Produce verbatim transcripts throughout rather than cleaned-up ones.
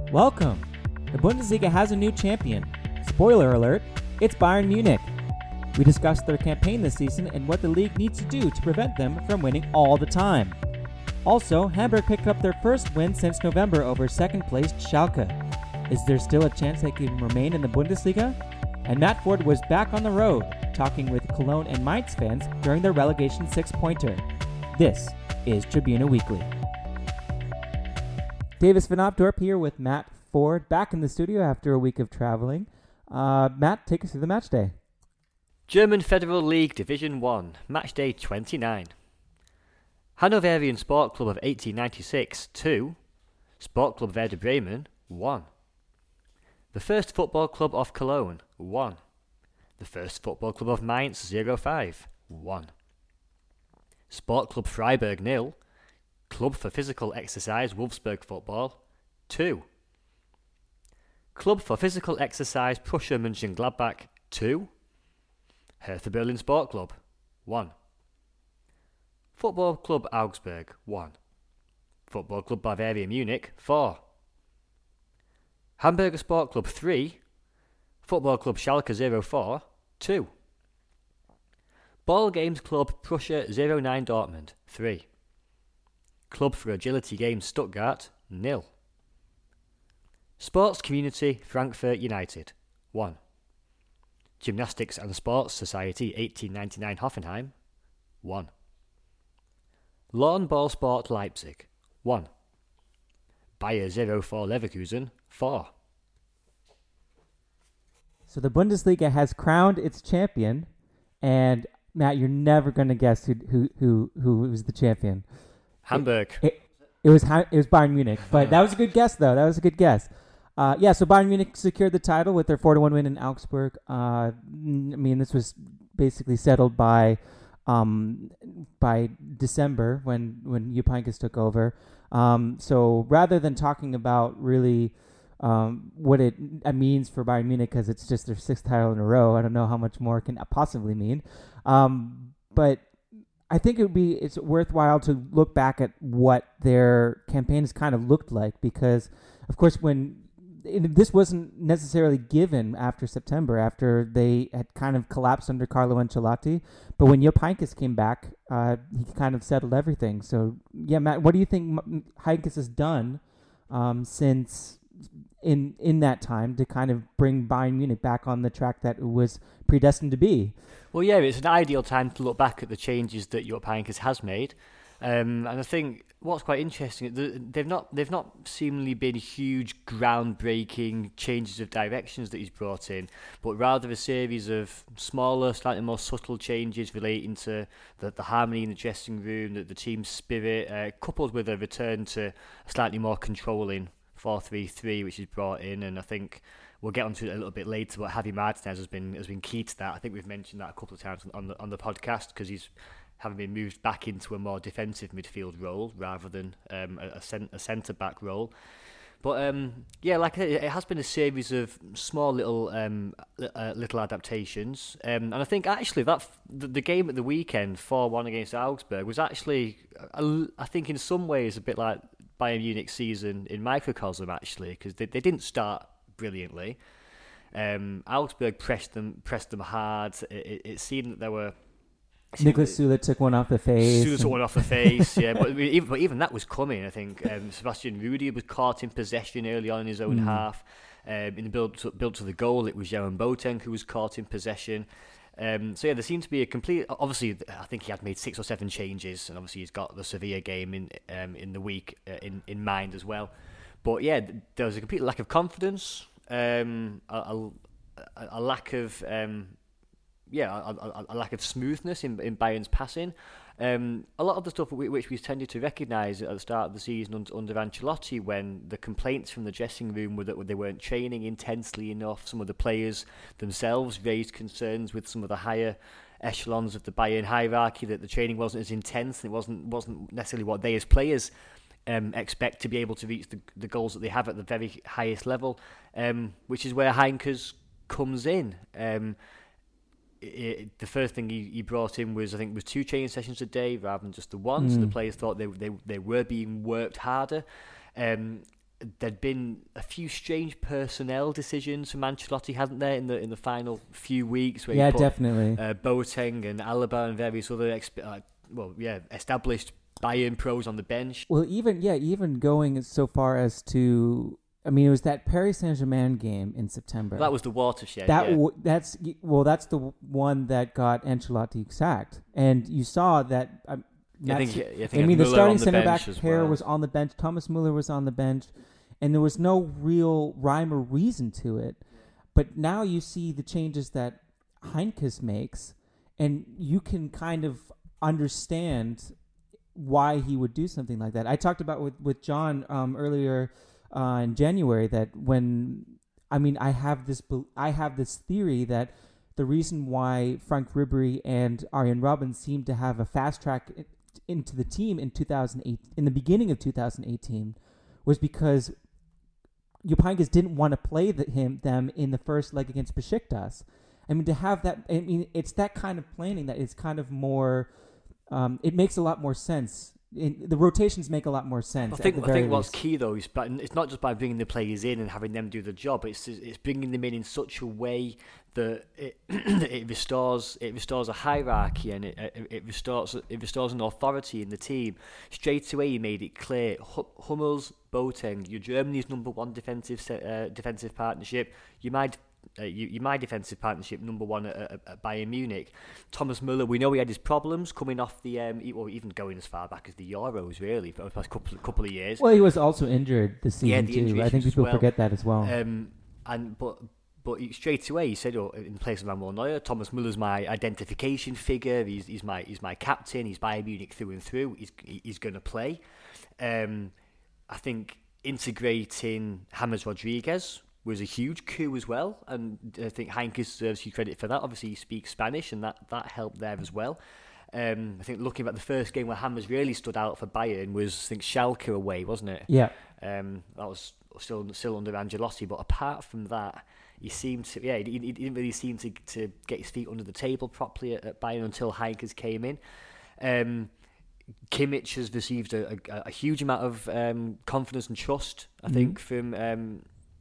Welcome! The Bundesliga has a new champion. Spoiler alert, it's Bayern Munich. We discussed their campaign this season and what the league needs to do to prevent them from winning all the time. Also, Hamburg picked up their first win since November over second-placed Schalke. Is there still a chance they can remain in the Bundesliga? And Matt Ford was back on the road, talking with Cologne and Mainz fans during their relegation six-pointer. This is Tribuna Weekly. Davis Van Opdorp here with Matt Ford, back in the studio after a week of traveling. Uh, Matt, take us through the match day. German Federal League Division one, Match Day twenty-nine. Hanoverian Sport Club of eighteen ninety-six, two. Sport Club Werder Bremen, one. The First Football Club of Cologne, one. The First Football Club of Mainz, zero five, one. Sport Club Freiburg, nil. Club for Physical Exercise Wolfsburg Football, two. Club for Physical Exercise Prussia Mönchengladbach, two. Hertha Berlin Sport Club, one. Football Club Augsburg, one. Football Club Bavaria Munich, four. Hamburger Sport Club, three. Football Club Schalke zero four, two. Ball Games Club Prussia zero nine Dortmund, three. Club for Agility Games Stuttgart, nil. Sports Community Frankfurt United, one. Gymnastics and Sports Society eighteen ninety-nine Hoffenheim, one. Lawn Ball Sport Leipzig, one. Bayer zero four Leverkusen, four. So the Bundesliga has crowned its champion, and Matt, you're never going to guess who who who who was the champion. Hamburg. It, it, it was it was Bayern Munich, but that was a good guess, though. That was a good guess. Uh, yeah, so Bayern Munich secured the title with their four to one win in Augsburg. Uh, I mean, this was basically settled by um, by December when when Jupp Heynckes took over. Um, so rather than talking about really um, what it uh, means for Bayern Munich, because it's just their sixth title in a row, I don't know how much more it can possibly mean. Um, but I think it would be it's worthwhile to look back at what their campaigns kind of looked like, because, of course, when it, this wasn't necessarily given after September, after they had kind of collapsed under Carlo Ancelotti, but when Jupp Heynckes came back, uh, he kind of settled everything. So, yeah, Matt, what do you think Heynckes has done um, since in in that time to kind of bring Bayern Munich back on the track that it was predestined to be? Well, yeah, it's an ideal time to look back at the changes that Jupp Heynckes has made, um, and I think what's quite interesting, they've not they've not seemingly been huge, groundbreaking changes of directions that he's brought in, but rather a series of smaller, slightly more subtle changes relating to the, the harmony in the dressing room, the, the team spirit, uh, coupled with a return to a slightly more controlling four three three, which he's brought in, and I think we'll get onto it a little bit later, but Javi Martinez has been has been key to that. I think we've mentioned that a couple of times on the on the podcast, because he's having been moved back into a more defensive midfield role rather than um, a, a, cent- a centre-back role. But um, yeah, like I said, it has been a series of small little um, uh, little adaptations, um, and I think actually that f- the, the game at the weekend, four one against Augsburg, was actually, a, I think in some ways, a bit like Bayern Munich's season in microcosm, actually, because they, they didn't start brilliantly. Um, Augsburg pressed them pressed them hard. It, it, it seemed that there were Niklas Süle took one off the face. Süle took one off the face, yeah. But even, but even that was coming, I think. Um, Sebastian Rudy was caught in possession early on in his own mm. half. Um, in the build to, build to the goal, it was Jerome Boateng who was caught in possession. Um, so yeah, there seemed to be a complete. Obviously, I think he had made six or seven changes, and obviously he's got the Sevilla game in um, in the week uh, in in mind as well. But yeah, there was a complete lack of confidence, um, a, a, a lack of um, yeah, a, a, a lack of smoothness in, in Bayern's passing. Um, a lot of the stuff which we tended to recognise at the start of the season under Ancelotti, when the complaints from the dressing room were that they weren't training intensely enough. Some of the players themselves raised concerns with some of the higher echelons of the Bayern hierarchy that the training wasn't as intense, and it wasn't wasn't necessarily what they as players Um, expect to be able to reach the, the goals that they have at the very highest level, um, which is where Heynckes comes in. Um, it, the first thing he, he brought in was, I think, was two training sessions a day rather than just the one. Mm. So the players thought they they they were being worked harder. Um, there'd been a few strange personnel decisions from Ancelotti, hadn't there, in the in the final few weeks? Where Yeah, he put, definitely. Uh, Boateng and Alaba and various other, exp- uh, well, yeah, established Bayern pros on the bench. Well, even yeah, even going so far as to, I mean, it was that Paris Saint-Germain game in September. That was the watershed. That yeah. w- that's well, that's the one that got Ancelotti sacked, and you saw that. Um, I think, that's- I, think I mean, the Müller starting on the center back bench as pair well. was on the bench. Thomas Müller was on the bench, and there was no real rhyme or reason to it. But now you see the changes that Heinkes makes, and you can kind of understand why he would do something like that. I talked about with with John um, earlier uh, in January that when I mean I have this bel- I have this theory that the reason why Frank Ribery and Arjen Robben seemed to have a fast track i- into the team in two thousand eight in the beginning of two thousand eighteen was because Jupp Heynckes didn't want to play the, him them in the first leg against Besiktas. I mean, to have that, I mean, it's that kind of planning that is kind of more. Um, it makes a lot more sense. In, the rotations make a lot more sense. I think at the I very think what's least. key though is, but it's not just by bringing the players in and having them do the job. It's it's bringing them in in such a way that it it restores it restores a hierarchy and it it, it restores it restores an authority in the team. Straight away, he made it clear: H- Hummels, Boateng, you're Germany's number one defensive se- uh, defensive partnership. You might. Uh, you, you my defensive partnership number one at, at, at Bayern Munich. Thomas Müller, we know he had his problems coming off the um, well, even going as far back as the Euros, really, for the past couple couple of years. Well, he was also injured this season Yeah, the too. injury I think issues as people well. forget that as well. Um, and but but he, straight away he said, oh, in place of Manuel Neuer, Thomas Müller's my identification figure. He's he's my he's my captain. He's Bayern Munich through and through. He's he's going to play. Um, I think integrating James Rodriguez was a huge coup as well, and I think Heinkes deserves you credit for that. Obviously, he speaks Spanish, and that, that helped there as well. Um, I think looking at the first game where James really stood out for Bayern was, I think, Schalke away, wasn't it? Yeah. Um, that was still still under Ancelotti, but apart from that, he seemed to, yeah, he, he didn't really seem to to get his feet under the table properly at, at Bayern until Heinkes came in. Um, Kimmich has received a, a, a huge amount of um, confidence and trust, I mm-hmm. think, from. Um,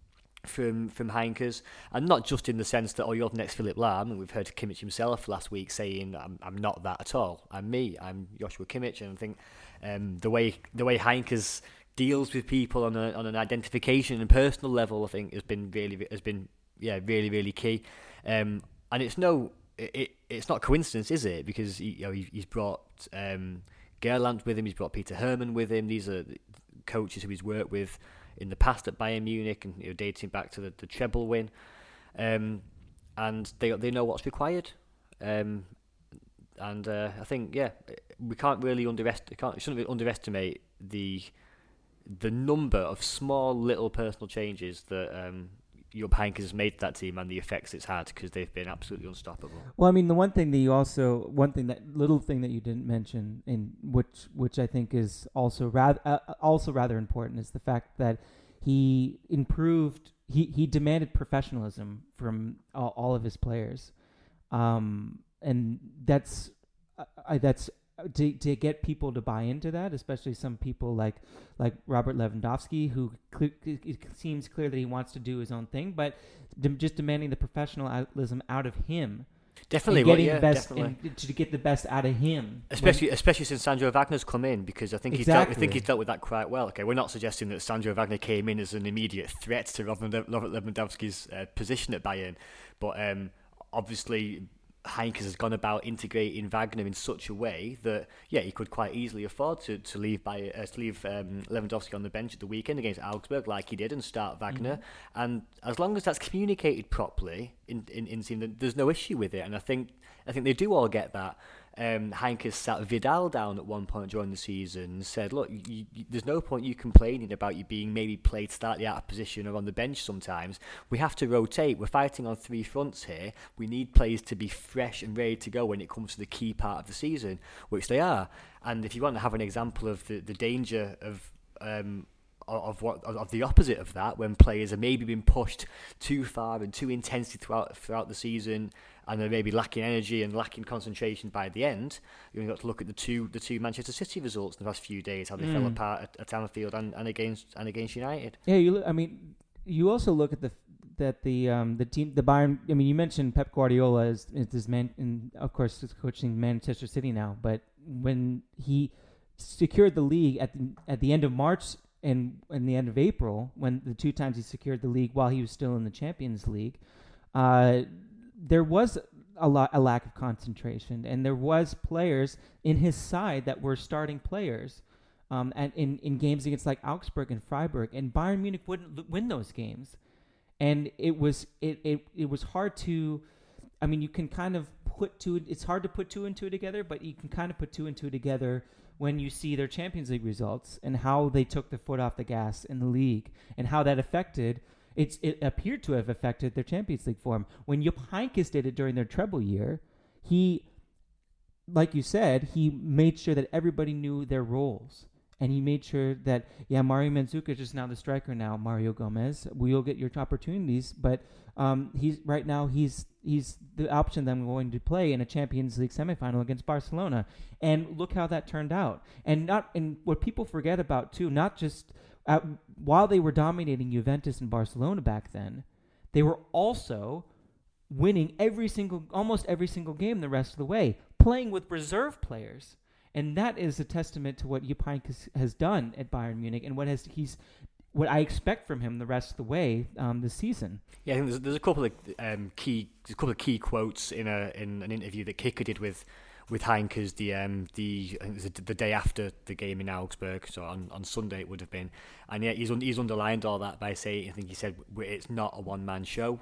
from from Heinkes, and not just in the sense that, oh, you're the next Philipp Lahm, and we've heard Kimmich himself last week saying, I'm I'm not that at all, I'm me, I'm Joshua Kimmich. And I think um, the way the way Heinkes deals with people on a, on an identification and personal level, I think has been really has been yeah really really key, um, and it's no it, it's not coincidence, is it? Because he, you know, he, he's brought um, Gerland with him, he's brought Peter Hermann with him. These are coaches who he's worked with in the past at Bayern Munich, and you know, dating back to the, the treble win, um, and they they know what's required, um, and uh, I think yeah, we can't really underestimate, can't shouldn't really underestimate the the number of small little personal changes that um, Jupp Heynckes has made to that team and the effects it's had, because they've been absolutely unstoppable. Well, I mean, the one thing that you also, one thing that little thing that you didn't mention, in which which I think is also rather uh, also rather important, is the fact that he improved. He he demanded professionalism from all, all of his players, um, and that's uh, I, that's. To to get people to buy into that, especially some people like like Robert Lewandowski, who cl- it seems clear that he wants to do his own thing, but de- just demanding the professionalism out of him, definitely, and getting well, yeah, the best, definitely. and to get the best out of him, especially when, especially since Sandro Wagner's come in, because I think exactly. he's dealt, I think he's dealt with that quite well. Okay, we're not suggesting that Sandro Wagner came in as an immediate threat to Robert Lewandowski's uh, position at Bayern, but um, obviously Heinkes has gone about integrating Wagner in such a way that yeah, he could quite easily afford to to leave by uh, to leave um, Lewandowski on the bench at the weekend against Augsburg, like he did, and start Wagner. Mm-hmm. And as long as that's communicated properly in in, in team, there's no issue with it. And I think I think they do all get that. Um, Heinkes sat Vidal down at one point during the season and said, look, you, you, there's no point you complaining about you being maybe played slightly out of position or on the bench sometimes. We have to rotate. We're fighting on three fronts here. We need players to be fresh and ready to go when it comes to the key part of the season, which they are. And if you want to have an example of the, the danger of um, of what of the opposite of that, when players are maybe being pushed too far and too intensely throughout throughout the season, and they're maybe lacking energy and lacking concentration by the end, you've got to look at the two the two Manchester City results in the past few days, how they mm. fell apart at, at Anfield and, and against and against United. Yeah, you. Look, I mean, you also look at the that the um, the team the Bayern. I mean, you mentioned Pep Guardiola is is this man, and of course, he's coaching Manchester City now. But when he secured the league at the, at the end of March and and the end of April, when the two times he secured the league while he was still in the Champions League, uh, there was a lot a lack of concentration, and there was players in his side that were starting players, um, and in, in games against like Augsburg and Freiburg, and Bayern Munich wouldn't l- win those games, and it was it, it it was hard to, I mean, you can kind of put two. It's hard to put two and two together, but you can kind of put two and two together when you see their Champions League results and how they took the foot off the gas in the league and how that affected. It's, it appeared to have affected their Champions League form. When Jupp Heynckes did it during their treble year, he, like you said, he made sure that everybody knew their roles. And he made sure that, yeah, Mario Mandzukic is now the striker now, Mario Gomez. We'll get your opportunities, but um, he's right now he's he's the option that I'm going to play in a Champions League semifinal against Barcelona. And look how that turned out. And not and what people forget about, too, not just... Uh, while they were dominating Juventus and Barcelona back then, they were also winning every single, almost every single game the rest of the way, playing with reserve players, and that is a testament to what Jupp Heynckes has done at Bayern Munich and what has he's, what I expect from him the rest of the way um, this season. Yeah, I think there's, there's a couple of um, key, there's a couple of key quotes in a in an interview that Kicker did with. with Heynckes, the um the I think it was the day after the game in Augsburg, so on, on Sunday it would have been, and yeah, he's un- he's underlined all that by saying, I think he said it's not a one man show,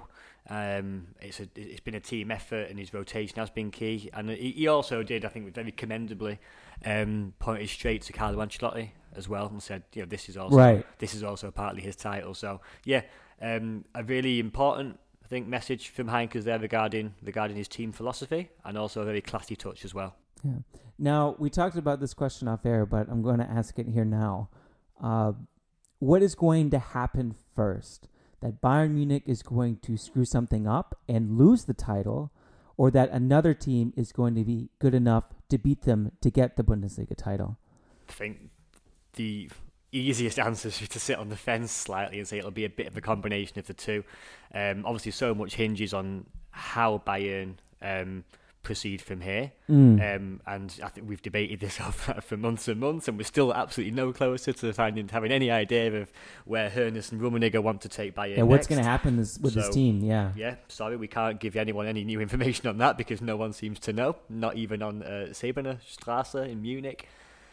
um it's a it's been a team effort, and his rotation has been key, and he, he also did, I think, very commendably, um pointed straight to Carlo Ancelotti as well and said, you know, this is also right. this is also partly his title, so yeah, um a really important, I think, message from Heynckes there regarding regarding his team philosophy, and also a very classy touch as well. Yeah. Now, we talked about this question off air, but I'm going to ask it here now. Uh, what is going to happen first? That Bayern Munich is going to screw something up and lose the title, or that another team is going to be good enough to beat them to get the Bundesliga title? I think the easiest answer is to sit on the fence slightly and say it'll be a bit of a combination of the two. Um, obviously, so much hinges on how Bayern um, proceed from here. Mm. Um, and I think we've debated this for months and months, and we're still absolutely no closer to finding having any idea of where Hoeneß and Rummenigge want to take Bayern. Yeah, what's going to happen this, with so, this team? Yeah, yeah. Sorry, we can't give anyone any new information on that because no one seems to know. Not even on uh, Säbener Strasse in Munich.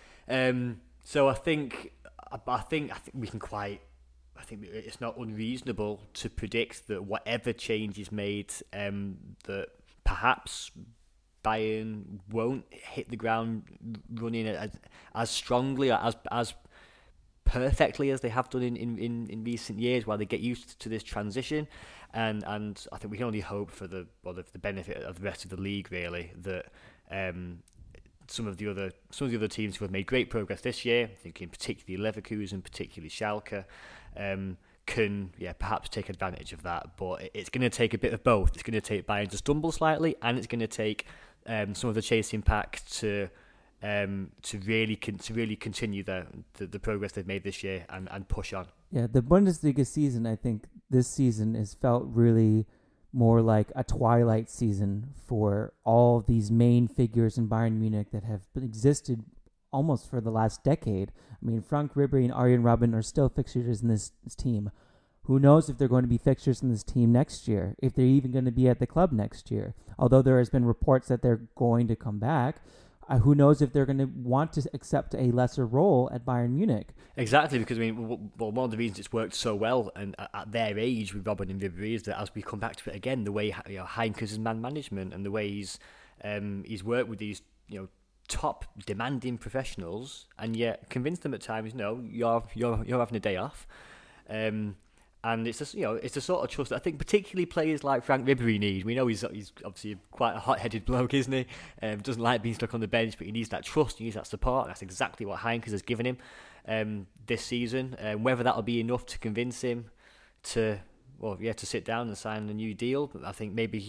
Um, so I think. I think I think we can quite. I think it's not unreasonable to predict that whatever change is made, um, that perhaps Bayern won't hit the ground running as as strongly or as as perfectly as they have done in, in, in recent years, while they get used to this transition. And and I think we can only hope for the well, the, the benefit of the rest of the league, really, that. Um, Some of the other some of the other teams who have made great progress this year, thinking particularly Leverkusen, particularly Schalke, um, can yeah perhaps take advantage of that. But it's going to take a bit of both. It's going to take Bayern to stumble slightly, and it's going to take um, some of the chasing pack to um, to really con- to really continue the, the the progress they've made this year and, and push on. Yeah, the Bundesliga season, I think this season has felt really more like a twilight season for all these main figures in Bayern Munich that have existed almost for the last decade. I mean, Frank Ribery and Arjen Robben are still fixtures in this, this team. Who knows if they're going to be fixtures in this team next year, if they're even going to be at the club next year. Although there has been reports that they're going to come back, uh, who knows if they're going to want to accept a lesser role at Bayern Munich. Exactly, because I mean, well, one of the reasons it's worked so well and at their age with Robben and Ribery is that as we come back to it again, the way, you know, Heynckes' man management and the way he's um, he's worked with these, you know, top demanding professionals, and yet convinced them at times, no, you're you're you're having a day off. Um, And it's a, you know, it's a sort of trust that I think particularly players like Frank Ribery need. We know he's he's obviously quite a hot-headed bloke, isn't he? Um, doesn't like being stuck on the bench, but he needs that trust, he needs that support. That's exactly what Heynckes has given him um, this season. Um, whether that'll be enough to convince him to, well, yeah, to sit down and sign a new deal, but I think maybe he's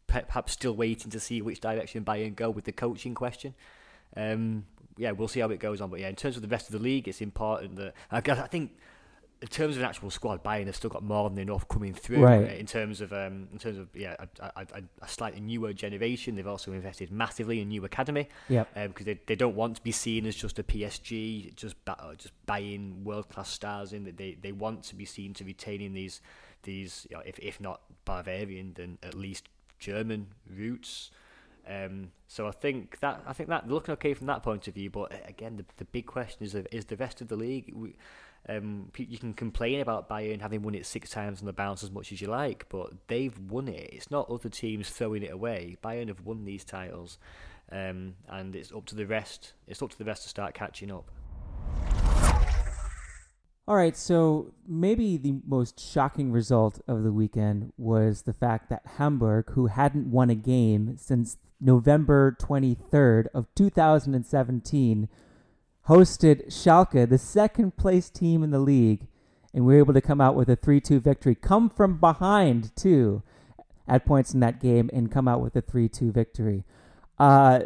perhaps still waiting to see which direction Bayern go with the coaching question. Um, yeah, we'll see how it goes on. But yeah, in terms of the rest of the league, it's important that I, guess, I think in terms of an actual squad, Bayern have still got more than enough coming through. Right. Uh, in terms of um, in terms of yeah, a, a, a, a slightly newer generation. They've also invested massively in new academy. Yeah. Because um, they they don't want to be seen as just a P S G, just just buying world class stars in. That they they want to be seen to retaining these these you know, if if not Bavarian, then at least German roots. Um, so I think that I think that they're looking okay from that point of view. But again, the the big question is is the rest of the league. We, um, you can complain about Bayern having won it six times on the bounce as much as you like, but they've won it. It's not other teams throwing it away. Bayern have won these titles, um, and it's up to the rest. It's up to the rest to start catching up. All right, so maybe the most shocking result of the weekend was the fact that Hamburg, who hadn't won a game since November twenty-third of two thousand seventeen, hosted Schalke, the second place team in the league, and we were able to come out with a three two victory. Come from behind, too, at points in that game, and come out with a three two victory. Uh,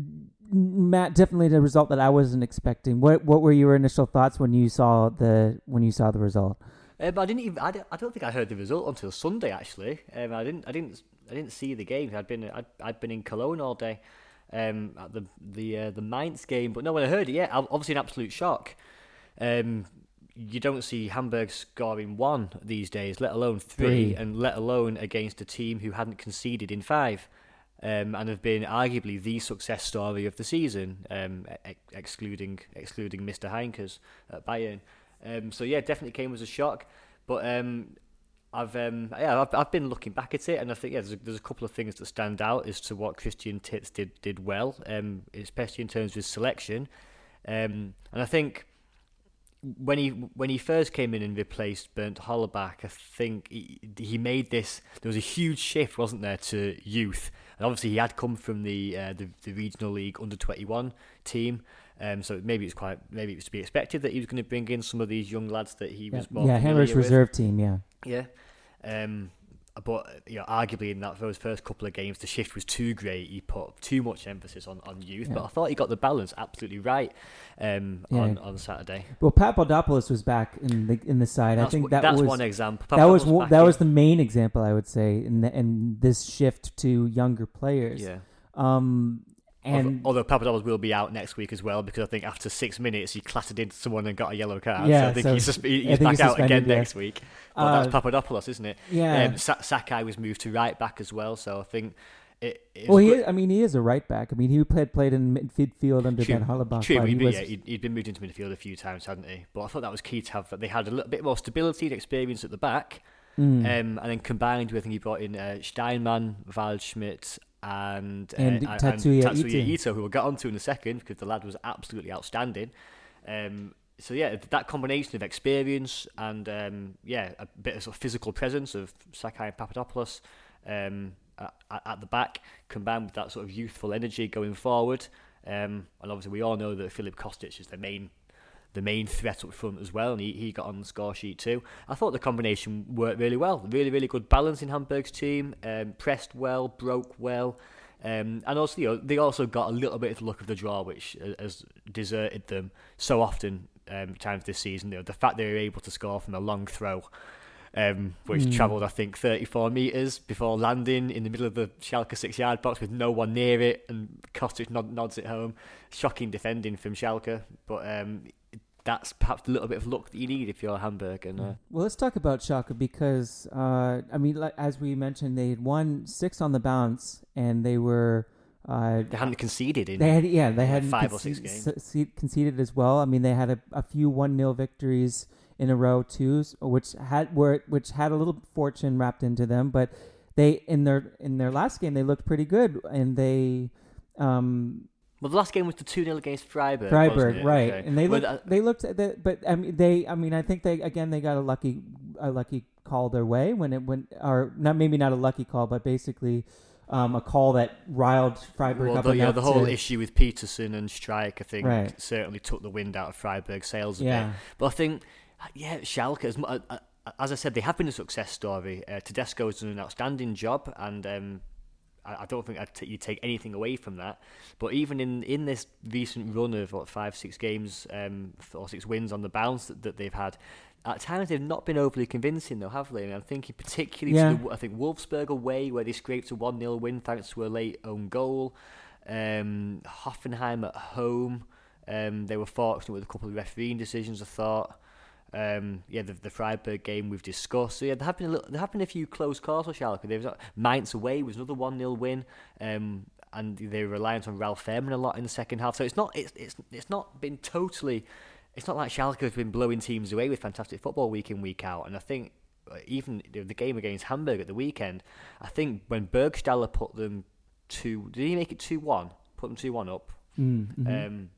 Matt, definitely the result that I wasn't expecting. What what were your initial thoughts when you saw the when you saw the result? Um, I didn't even. I, I don't think I heard the result until Sunday. Actually, um, I didn't. I didn't. I didn't see the game. I'd been. I'd, I'd been in Cologne all day, um, at the the uh, the Mainz game. But no, when I heard it, yeah, obviously an absolute shock. Um, you don't see Hamburg scoring one these days, let alone three, three. and let alone against a team who hadn't conceded in five. Um, and have been arguably the success story of the season, um, ex- excluding excluding Mister Heinkes at Bayern. Um, so yeah, definitely came as a shock. But um, I've um, yeah I've, I've been looking back at it, and I think yeah, there's a, there's a couple of things that stand out as to what Christian Titz did did well, um, especially in terms of his selection. Um, and I think when he when he first came in and replaced Bernd Hollerbach, I think he, he made this. There was a huge shift, wasn't there, to youth. And obviously, he had come from the uh, the, the regional league under twenty-one team, um, so maybe it's quite maybe it was to be expected that he was going to bring in some of these young lads that he yeah. was more yeah Hammer's reserve team, yeah, yeah. Um, but you know, arguably in that those first couple of games, the shift was too great. He put too much emphasis on, on youth, yeah. but I thought he got the balance absolutely right um, yeah. on, on Saturday. Well, Papadopoulos was back in the in the side. That's, I think that that's was one example. That was back, that yeah. was the main example, I would say, in the, in this shift to younger players. Yeah. Um, and although, although Papadopoulos will be out next week as well, because I think after six minutes he clattered into someone and got a yellow card. Yeah, so I think so he's, suspe- he's think back he's out again yeah. next week. But uh, that's Papadopoulos, isn't it? Yeah. Um, Sa- Sakai was moved to right back as well, so I think it. it well, he good. is, I mean, he is a right back. I mean, he played played in midfield under True. Ben Hollerbach. True, he he'd, was, yeah, he'd, he'd been moved into midfield a few times, hadn't he? But I thought that was key to have that they had a little bit more stability and experience at the back, mm. um, and then combined with, I think he brought in uh, Steinmann, Waldschmidt. And, uh, and, and Tatsuya, and Tatsuya Ito. Ito, who we'll get onto in a second because the lad was absolutely outstanding. Um, so yeah, that combination of experience and um, yeah, a bit of, sort of physical presence of Sakai and Papadopoulos um, at, at the back, combined with that sort of youthful energy going forward. Um, and obviously, we all know that Filip Kostic is the main. the main threat up front as well, and he, he got on the score sheet too. I thought the combination worked really well. Really, really good balance in Hamburg's team. Um, pressed well, broke well, um, and also you know, they also got a little bit of the luck of the draw, which has deserted them so often um, times this season. You know, the fact they were able to score from a long throw, um, which mm. travelled I think thirty-four metres before landing in the middle of the Schalke six-yard box with no one near it, and Kostic nod, nods it home. Shocking defending from Schalke, but. Um, That's perhaps a little bit of luck that you need if you're Hamburg. And uh... well, let's talk about Schalke because uh, I mean, like, as we mentioned, they had won six on the bounce, and they were uh, they hadn't conceded in they had yeah they had five conce- or six games s- conceded as well. I mean, they had a, a few one nil victories in a row too, which had were which had a little fortune wrapped into them. But they in their in their last game they looked pretty good, and they. Um, Well, the last game was the two nil against Freiburg. Freiburg, right? Okay. And they looked, well, uh, they looked, at the, but I mean, they, I mean, I think they again they got a lucky, a lucky call their way when it went, or not maybe not a lucky call, but basically um, a call that riled Freiburg well, up the, enough yeah, the whole to, issue with Peterson and Streich, I think, right. certainly took the wind out of Freiburg's sails a yeah. bit. But I think, yeah, Schalke, as, as I said, they have been a success story. Uh, Tedesco has done an outstanding job, and um, I, I don't think I'd t- you take anything away from that. But even in, in this recent run of what five, six games, um, or six wins on the bounce that, that they've had, at times they've not been overly convincing, though, have they? And I'm thinking particularly yeah. to the I think Wolfsburg away, where they scraped a one nil win thanks to a late own goal. Um, Hoffenheim at home, um, they were fortunate with a couple of refereeing decisions, I thought. Um, yeah, the, the Freiburg game we've discussed. So yeah, there have been a little, there have been a few close calls for Schalke. There was Mainz away was another one nil win, um, and they were reliant on Ralph Fährmann a lot in the second half. So it's not it's it's it's not been totally. It's not like Schalke has been blowing teams away with fantastic football week in week out. And I think even the game against Hamburg at the weekend, I think when Bergstaller put them two, did he make it two one? Put them two one up. Mm-hmm. Um,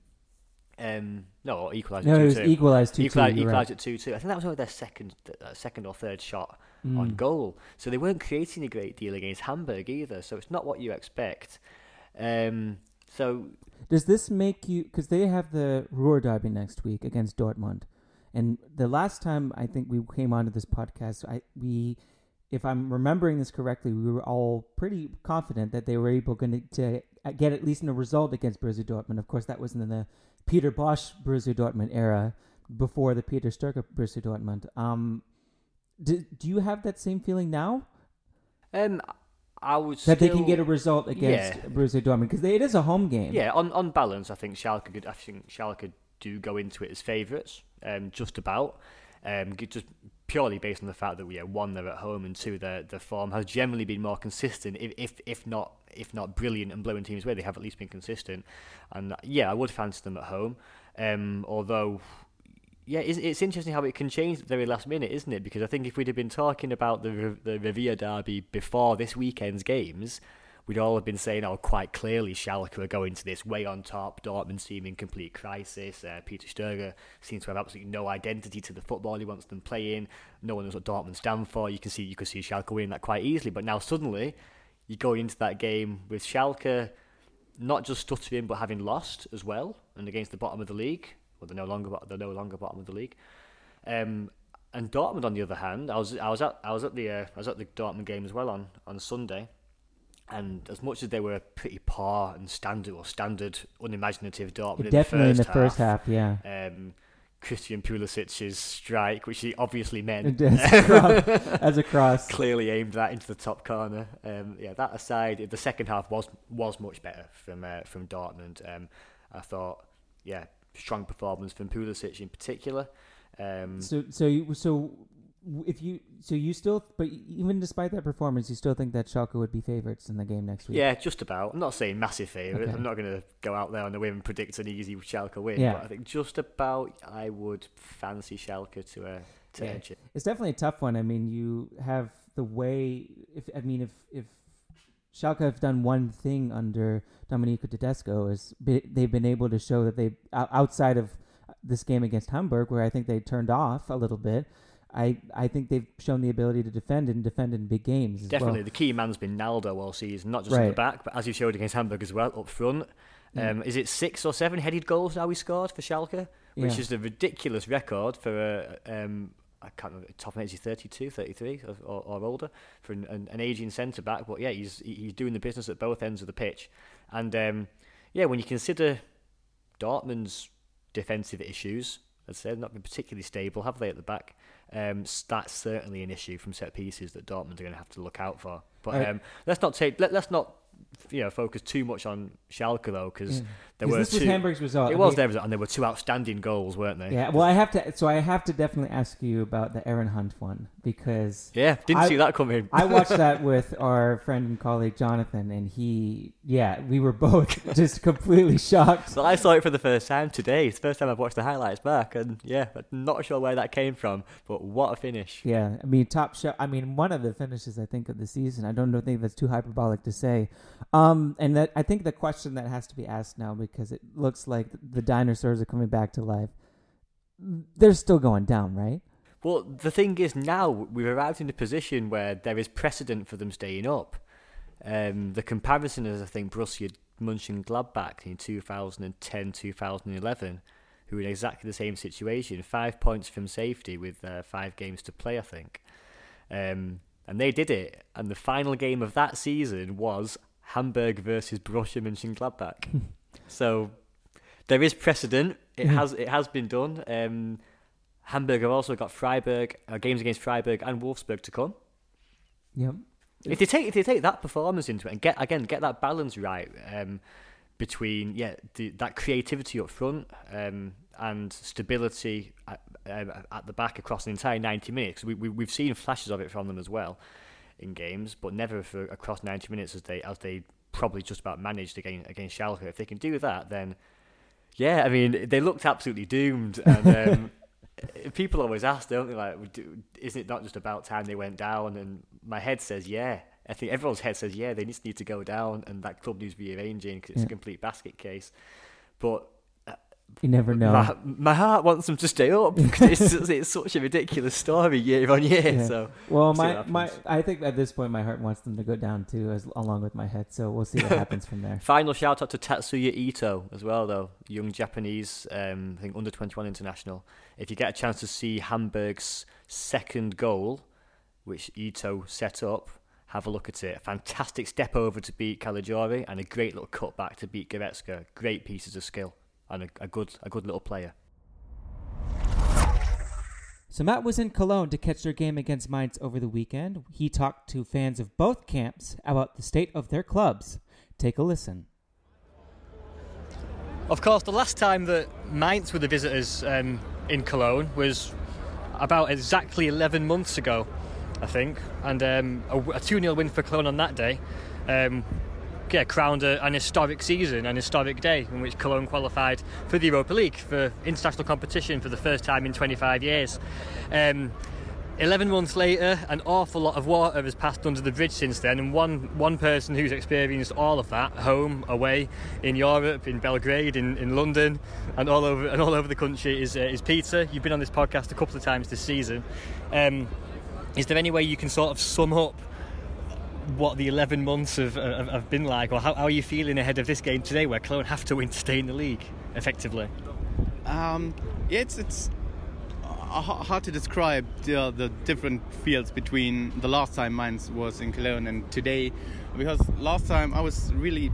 Um, no, equalised no, at two two. it was equalised two two. Equalised, equalised right. at two two. I think that was only their second, uh, second or third shot mm. on goal. So they weren't creating a great deal against Hamburg either. So it's not what you expect. Um, so does this make you? Because they have the Ruhr derby next week against Dortmund, and the last time I think we came onto this podcast, I we, if I'm remembering this correctly, we were all pretty confident that they were able to, to get at least in a result against Borussia Dortmund. Of course, that was in the Peter Bosch Borussia Dortmund era, before the Peter Stöger Borussia Dortmund. Um, do, do you have that same feeling now? Um, I would that still, they can get a result against yeah. Borussia Dortmund, because it is a home game. Yeah, on on balance, I think Schalke could, I think Schalke do go into it as favourites, um, just about, um, just purely based on the fact that we yeah, one they're at home and two their the form has generally been more consistent, if if if not. if not brilliant and blowing teams away, they have at least been consistent. And yeah, I would fancy them at home. Um, although, yeah, it's, it's interesting how it can change at the very last minute, isn't it? Because I think if we'd have been talking about the the Revier derby before this weekend's games, we'd all have been saying, oh, quite clearly Schalke are going to this way on top. Dortmund seem in complete crisis. Uh, Peter Stöger seems to have absolutely no identity to the football he wants them playing. No one knows what Dortmund stand for. You can see you could see Schalke winning that quite easily. But now suddenly, you're going into that game with Schalke not just stuttering but having lost as well, and against the bottom of the league. Well, they're no longer they're no longer bottom of the league. Um, and Dortmund, on the other hand, I was I was at I was at the uh, I was at the Dortmund game as well on, on Sunday, and as much as they were pretty poor and standard or standard unimaginative Dortmund in definitely the first in the half, first half, yeah. Um, Christian Pulisic's strike, which he obviously meant as a cross, clearly aimed that into the top corner. Um, yeah, that aside, the second half was was much better from uh, from Dortmund. Um, I thought, yeah, strong performance from Pulisic in particular. Um, so so you, so if you so you still, but even despite that performance, you still think that Schalke would be favourites in the game next week? Yeah, just about. I'm not saying massive favourites. Okay. I'm not going to go out there on the whim and predict an easy Schalke win. Yeah. But I think just about I would fancy Schalke to uh, to yeah. edge it. It's definitely a tough one. I mean, you have the way. If I mean, if if Schalke have done one thing under Domenico Tedesco, is be, they've been able to show that they outside of this game against Hamburg, where I think they turned off a little bit. I, I think they've shown the ability to defend and defend in big games as Definitely. well. The key man's been Naldo all season, not just right. at the back, but as you showed against Hamburg as well, up front. Yeah. Um, is it six or seven headed goals now he scored for Schalke? Which yeah. is a ridiculous record for a, um, I can't remember, top age is thirty-two, thirty-three or, or, or older, for an, an, an aging centre-back. But yeah, he's he's doing the business at both ends of the pitch. And um, yeah, when you consider Dortmund's defensive issues, as I said, not been particularly stable, have they, at the back? Um, that's certainly an issue from set pieces that Dortmund are going to have to look out for. But right. um, let's not take let, let's not you know focus too much on Schalke though, because yeah. there were this two. was Hamburg's result. It I was mean, their result, and there were two outstanding goals, weren't they? Yeah. Well, I have to. So I have to definitely ask you about the Aaron Hunt one, because yeah, didn't I, see that coming. I watched that with our friend and colleague Jonathan, and he, yeah, we were both just completely shocked. Well, I saw it for the first time today. It's the first time I've watched the highlights back, and yeah, I'm not sure where that came from, but what a finish! Yeah, I mean, top shot. I mean, one of the finishes I think of the season. I don't think that's too hyperbolic to say. Um, and that I think the question that has to be asked now, because it looks like the dinosaurs are coming back to life. They're still going down, right? Well, the thing is, now we've arrived in a position where there is precedent for them staying up. Um, the comparison is, I think, Borussia Mönchengladbach in two thousand ten, two thousand eleven, who were in exactly the same situation, five points from safety with uh, five games to play, I think. Um, and they did it, and the final game of that season was Hamburg versus Borussia Mönchengladbach. So there is precedent. It has it has been done. Um, Hamburg have also got Freiburg uh, games against Freiburg and Wolfsburg to come. Yep. If they take if they take that performance into it and get again get that balance right um, between yeah the, that creativity up front um, and stability at, um, at the back across the entire ninety minutes. We, we we've seen flashes of it from them as well in games, but never for across ninety minutes as they as they probably just about managed against against Schalke. If they can do that, then yeah, I mean they looked absolutely doomed. And um, people always ask, don't they? Like, isn't it not just about time they went down? And my head says, yeah. I think everyone's head says, yeah, they just need to go down, and that club needs rearranging because it's yeah. a complete basket case. But uh, you never know. My, my heart wants them to stay up because it's, it's such a ridiculous story year on year. Yeah. So well, my, my I think at this point my heart wants them to go down too, as along with my head. So we'll see what happens from there. Final shout out to Tatsuya Ito as well, though, young Japanese, um, I think under twenty-one international. If you get a chance to see Hamburg's second goal, which Ito set up, have a look at it. A fantastic step over to beat Caligiuri and a great little cut back to beat Goretzka. Great pieces of skill and a, a good a good little player. So Matt was in Cologne to catch their game against Mainz over the weekend. He talked to fans of both camps about the state of their clubs. Take a listen. Of course, the last time that Mainz were the visitors um, in Cologne was about exactly eleven months ago, I think, and um, a two nil win for Cologne on that day um, yeah, crowned a, an historic season, an historic day in which Cologne qualified for the Europa League, for international competition for the first time in twenty-five years. Um, eleven months later, an awful lot of water has passed under the bridge since then, and one one person who's experienced all of that, home, away, in Europe, in Belgrade, in, in London, and all over and all over the country, is uh, is Peter. You've been on this podcast a couple of times this season. Um, Is there any way you can sort of sum up what the eleven months have, have, have been like, or how, how are you feeling ahead of this game today, where Cologne have to win to stay in the league, effectively? Um, yeah, it's it's hard to describe the, the different feels between the last time Mainz was in Cologne and today, because last time I was really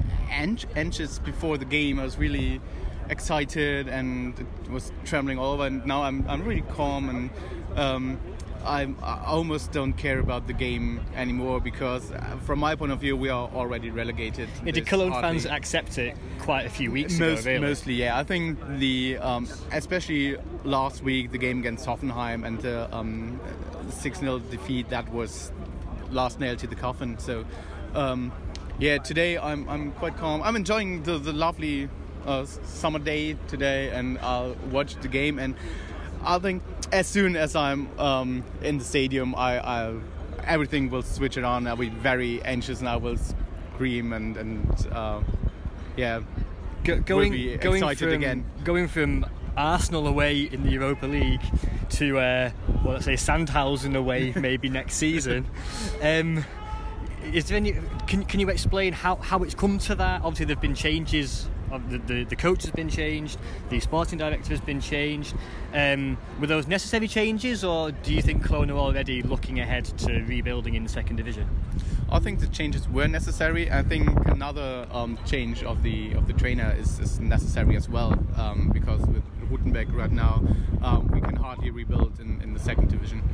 anxious before the game. I was really excited and it was trembling all over, and now I'm I'm really calm and. Um, I'm, I almost don't care about the game anymore because, uh, from my point of view, we are already relegated. Yeah, did Cologne hardly. fans accept it quite a few weeks Most, ago? Really? Mostly, yeah. I think the, um, especially last week, the game against Hoffenheim and the um, six nil defeat, that was last nail to the coffin. So, um, yeah, today I'm I'm quite calm. I'm enjoying the the lovely uh, summer day today, and I'll watch the game. And I think as soon as I'm um, in the stadium, I, I'll, everything will switch it on. I'll be very anxious and I will scream and, and uh, yeah, Go, going, will be going excited from, again. Going from Arsenal away in the Europa League to, uh, well, let's say Sandhausen away maybe next season. Um, is there any? Can can you explain how, how it's come to that? Obviously, there've been changes. The, the the coach has been changed, the sporting director has been changed. Um, were those necessary changes, or do you think Cologne are already looking ahead to rebuilding in the second division? I think the changes were necessary. I think another um, change of the of the trainer is, is necessary as well, um, because with Rutenbeck right now, um, we can hardly rebuild in, in the second division.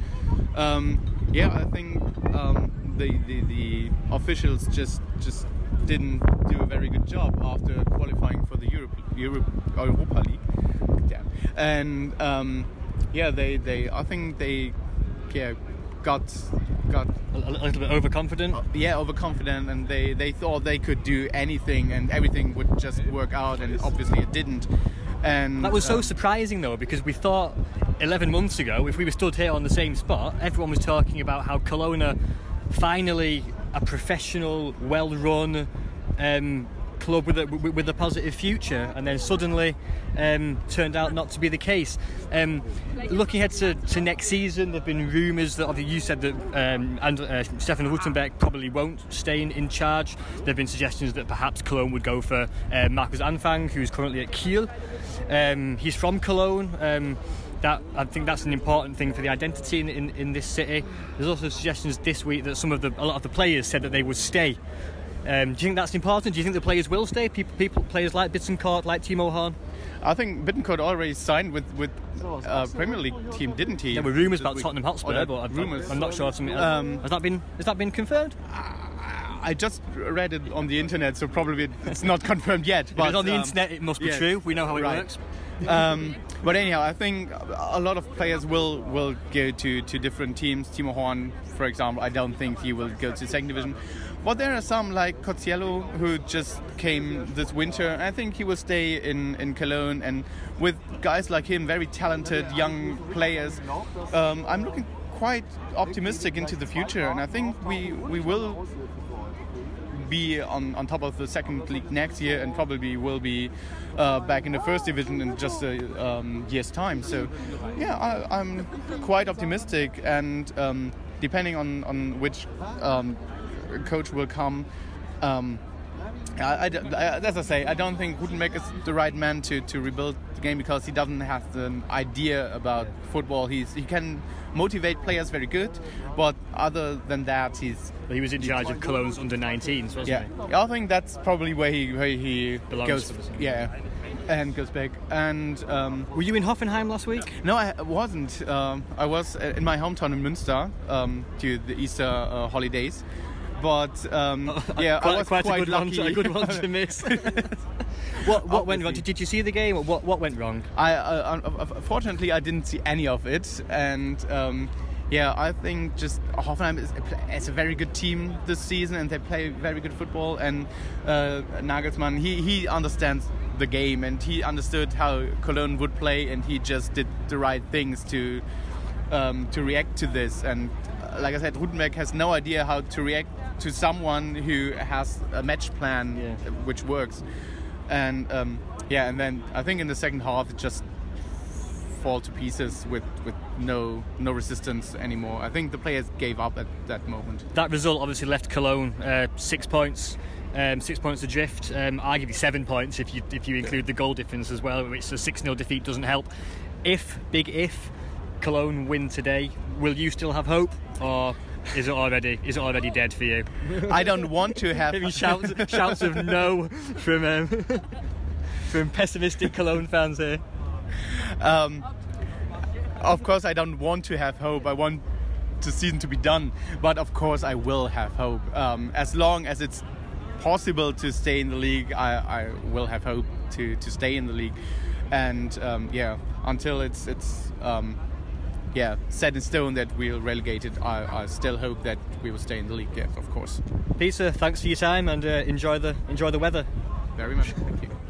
Um, yeah, I think um, the, the the officials just just. didn't do a very good job after qualifying for the Europe, Europe Europa League. Damn. And um, yeah, they, they I think they yeah got got a, a little bit overconfident. Uh, yeah, overconfident, and they, they thought they could do anything and everything would just work out, and obviously it didn't. And that was so um, surprising though, because we thought eleven months ago, if we were stood here on the same spot, everyone was talking about how Cologne are finally a professional, well-run um, club with a, with a positive future, and then suddenly um, turned out not to be the case. Um, looking ahead to, to next season, there have been rumours that, obviously you said that um, and, uh, Stefan Rutenbeck probably won't stay in, in charge. There have been suggestions that perhaps Cologne would go for uh, Markus Anfang, who's currently at Kiel. Um, he's from Cologne. Um, That I think that's an important thing for the identity in, in, in this city. There's also suggestions this week that some of the a lot of the players said that they would stay Um, do you think that's important? Do you think the players will stay? People, people players like Bittencourt, like Timo Horn? I think Bittencourt already signed with with uh, Premier League team, didn't he? There were rumours This about week? Tottenham Hotspur, Oh, but I'm, rumours. I'm not sure. If something, Um, has that been has that been confirmed? I just read it on the internet, so probably it's not confirmed yet. If But it's on the um, internet, it must be yeah. true. We know how it Right. works. um, but anyhow, I think a lot of players will will go to, to different teams. Timo Horn, for example, I don't think he will go to second division. But there are some like Cozziello who just came this winter. I think he will stay in, in Cologne, and with guys like him, very talented young players, um, I'm looking quite optimistic into the future, and I think we we will be on, on top of the second league next year, and probably will be uh, back in the first division in just a um, year's time. So yeah, I, I'm quite optimistic, and um, depending on, on which um, coach will come, um, I, I, as I say, I don't think Rutenbeck is the right man to, to rebuild the game, because he doesn't have an idea about football. He's he can motivate players very good, but other than that, he's Well, he was in charge of Cologne's under nineteens, wasn't yeah. he? I think that's probably where he where he Belongs goes. to the team. Yeah, and goes back. And um, Were you in Hoffenheim last week? no, I wasn't. Um, I was in my hometown in Münster um, to the Easter uh, holidays. But um, yeah, quite, I was quite, quite, a good lucky. one. To, a good one to miss. what what went wrong? Did, did you see the game? What what went wrong? I uh, unfortunately I didn't see any of it, and um, yeah, I think just Hoffenheim is, is a very good team this season, and they play very good football. And uh, Nagelsmann, he he understands the game, and he understood how Cologne would play, and he just did the right things to um, to react to this. And uh, like I said, Rutenbeck has no idea how to react to someone who has a match plan Yeah. which works. And um, yeah, and then I think in the second half it just fall to pieces with, with no no resistance anymore. I think the players gave up at that moment. That result obviously left Cologne uh, six points, um, six points adrift. Um, arguably seven points if you if you include the goal difference as well, which a six nil defeat doesn't help. If big if Cologne win today, will you still have hope, or is it already is it already dead for you? I don't want to have Maybe shouts shouts of no from um, from pessimistic Cologne fans here. Um, of course, I don't want to have hope. I want the season to be done. But of course, I will have hope. Um, as long as it's possible to stay in the league, I, I will have hope to, to stay in the league. And um, yeah, until it's it's um, yeah set in stone that we'll relegate it, I, I still hope that we will stay in the league. Yes, of course. Peter, thanks for your time, and uh, enjoy the enjoy the weather. Very much. Thank you.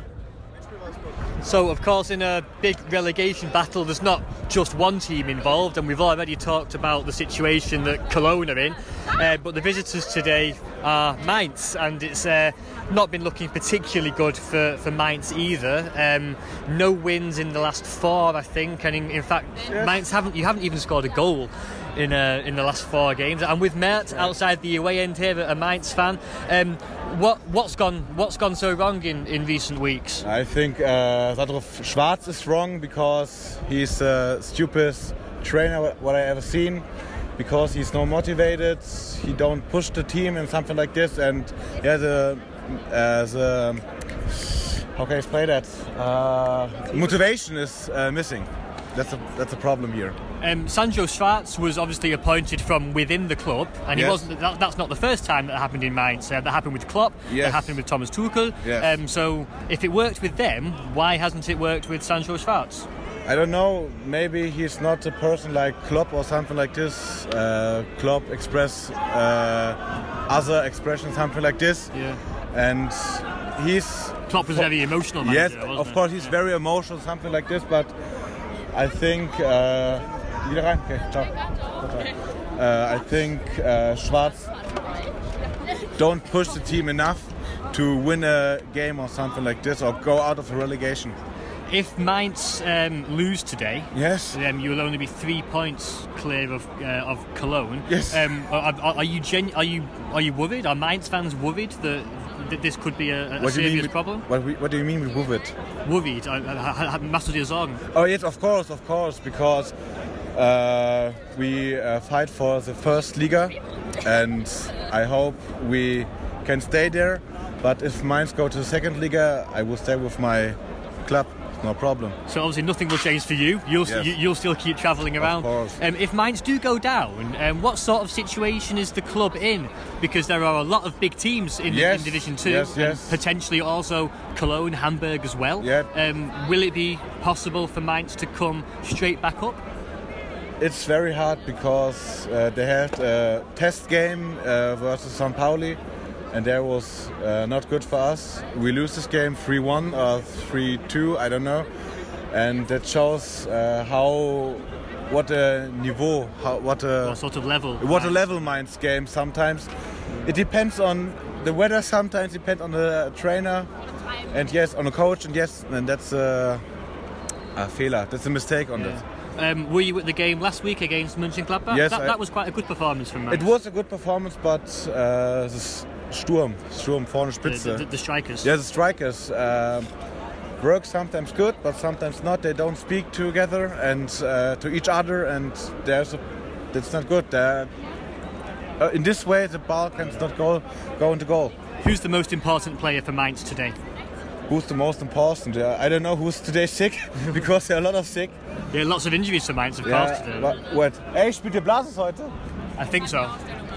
So, of course, in a big relegation battle, there's not just one team involved, and we've already talked about the situation that Cologne are in. Uh, but the visitors today are Mainz, and it's uh, not been looking particularly good for, for Mainz either. Um, no wins in the last four, I think, and in, in fact, yes. Mainz haven't you haven't even scored a goal in uh, in the last four games. And with Mert outside the away end here, a Mainz fan. Um, What what's gone what's gone so wrong in, in recent weeks? I think uh, Sadrov Schwarz is wrong because he's the stupidest trainer what I ever seen. Because he's not motivated, he don't push the team and something like this, and yeah, the uh, the how can I explain that? Uh, motivation is uh, missing. That's a that's a problem here. Um, Sancho Schwarz was obviously appointed from within the club, and he Yes. wasn't. That, that's not the first time that happened in Mainz. Uh, that happened with Klopp. Yes. That happened with Thomas Tuchel. Yes. Um, so, if it worked with them, why hasn't it worked with Sancho Schwarz? I don't know. Maybe he's not a person like Klopp or something like this. Uh, Klopp express uh, other expressions, something like this. Yeah. And he's Klopp was very emotional. Manager, yes, wasn't of he? course he's Yeah. very emotional, something like this. But I think uh, wieder rein. Okay, ciao. Uh, I think uh, Schwarz don't push the team enough to win a game or something like this, or go out of the relegation. If Mainz um, lose today, Yes. um, you will only be three points clear of uh, of Cologne. Yes. Um, are, are, are you genu- are you are you worried? Are Mainz fans worried that, that this could be a, a What do you serious mean with- problem? What, we- what do you mean with move it? Worried? Uh, uh, Machst du dir Sorgen? Oh yes, of course, of course, because uh, we uh, fight for the first Liga, and I hope we can stay there. But if Mainz go to the second Liga, I will stay with my club. No problem. So obviously nothing will change for you. You'll Yes. you, you'll still keep travelling around. Of course. Um, if Mainz do go down, um, what sort of situation is the club in? Because there are a lot of big teams in, Yes. in Division Two, Yes, and yes. potentially also Cologne, Hamburg as well. Yeah. Um, will it be possible for Mainz to come straight back up? It's very hard because uh, they had a test game uh, versus San Pauli, and that was uh, not good for us. We lose this game three one or three two, I don't know, and that shows uh, how what a niveau, how, what a What sort of level? what a level Mainz game. Sometimes it depends on the weather. Sometimes it depends on the trainer, and yes, on the coach, and yes, and that's a, a Fehler. That's a mistake on Yeah. that. Um, were you at the game last week against Mönchengladbach? Yes, that, I- that was quite a good performance from Mainz. It was a good performance, but uh, the Sturm, Sturm vorne the, Spitze. the, the strikers. Yeah, the strikers uh, work sometimes good, but sometimes not. They don't speak together and uh, to each other, and there's a, that's not good. Uh, uh, in this way, the ball can not go go into goal. Who's the most important player for Mainz today? Who's the most important? Uh, I don't know who's today sick because there are a lot of sick. Yeah, lots of injuries for Mainz, of course. Today. what? what? Hey, spielt ihr Blasis heute? I think so.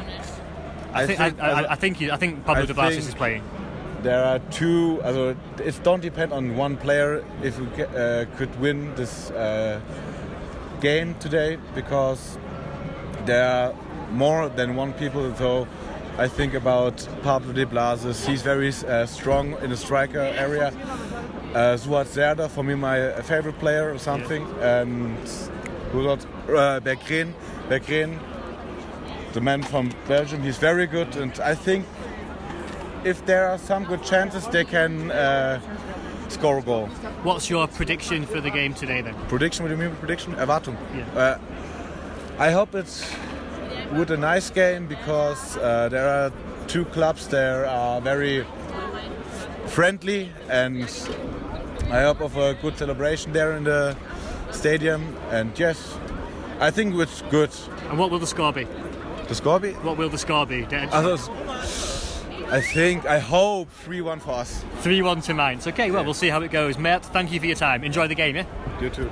I I think, I, I, I think, he, I think Pablo I de Blasis think- is playing. There are two. Also, it don't depend on one player if we ge- uh, could win this uh, game today because there are more than one people. So I think about Pablo de Blasis. He's very uh, strong in the striker area. Uh, Suat Serdar, for me, my favorite player or something. And who else? Uh, Berggren. Berggren, the man from Belgium. He's very good, and I think. If there are some good chances, they can uh, score a goal. What's your prediction for the game today then? Prediction, what do you mean by prediction? Erwartung. Yeah. Uh, I hope it's with a nice game because uh, there are two clubs that are very friendly, and I hope of a good celebration there in the stadium. And yes, I think it's good. And what will the score be? The score be? What will the score be? Also, I think, I hope three one for us. three one to Mainz. Okay, well, we'll see how it goes. Mert, thank you for your time. Enjoy the game, yeah? You too.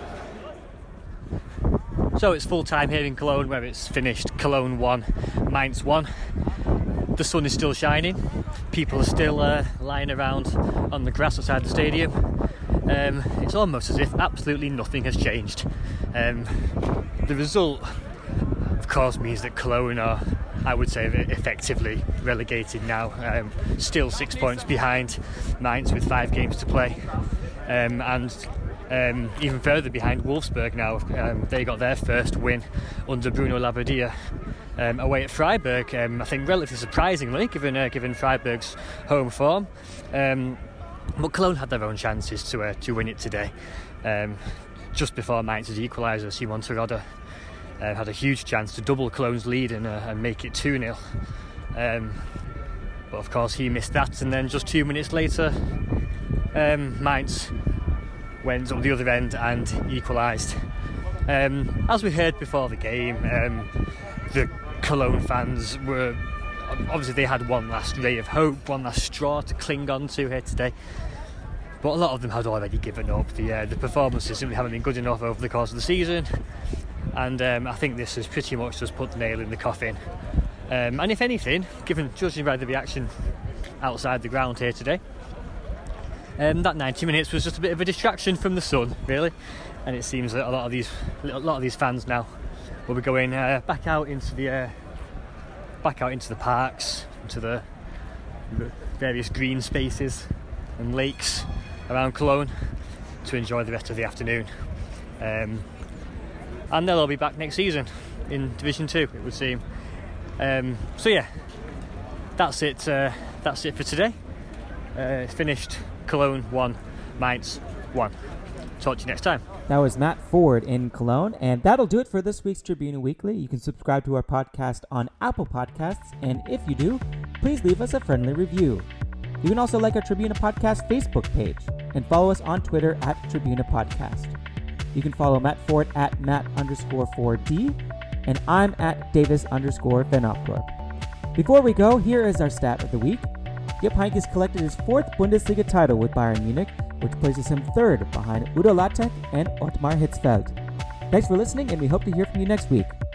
So it's full time here in Cologne where it's finished. Cologne one, Mainz one. The sun is still shining. People are still uh, lying around on the grass outside the stadium. Um, it's almost as if absolutely nothing has changed. Um, the result, of course, means that Cologne are, I would say, effectively relegated now. Um, still six points behind Mainz with five games to play. Um, and um, even further behind Wolfsburg now. Um, they got their first win under Bruno Labbadia um, away at Freiburg. Um, I think relatively surprisingly, given uh, given Freiburg's home form. Um, but Cologne had their own chances to uh, to win it today. Um, just before Mainz's equaliser, Simon Terodde uh, had a huge chance to double Cologne's lead and, uh, and make it two nil. Um, but of course he missed that, and then just two minutes later um, Mainz went up the other end and equalised. Um, as we heard before the game, um, the Cologne fans were obviously, they had one last ray of hope, one last straw to cling on to here today, but a lot of them had already given up. The uh, the performances simply haven't been good enough over the course of the season, and um, I think this has pretty much just put the nail in the coffin. Um, and if anything, given judging by the reaction outside the ground here today, um, that ninety minutes was just a bit of a distraction from the sun, really. And it seems that a lot of these a lot of these fans now will be going uh, back out into the uh, back out into the parks, into the various green spaces and lakes around Cologne to enjoy the rest of the afternoon. Um, and they'll all be back next season in Division Two, it would seem. Um, so yeah, that's it. Uh, that's it for today. Uh, it's finished. Cologne one, Mainz one. Talk to you next time. That was Matt Ford in Cologne, and that'll do it for this week's Tribuna Weekly. You can subscribe to our podcast on Apple Podcasts, and if you do, please leave us a friendly review. You can also like our Tribuna Podcast Facebook page and follow us on Twitter at Tribuna Podcast. You can follow Matt Ford at Matt underscore 4D, and I'm at Davis underscore Van Opdorp. Before we go, here is our stat of the week. Jupp Heynckes collected his fourth Bundesliga title with Bayern Munich, which places him third behind Udo Lattek and Ottmar Hitzfeld. Thanks for listening, and we hope to hear from you next week.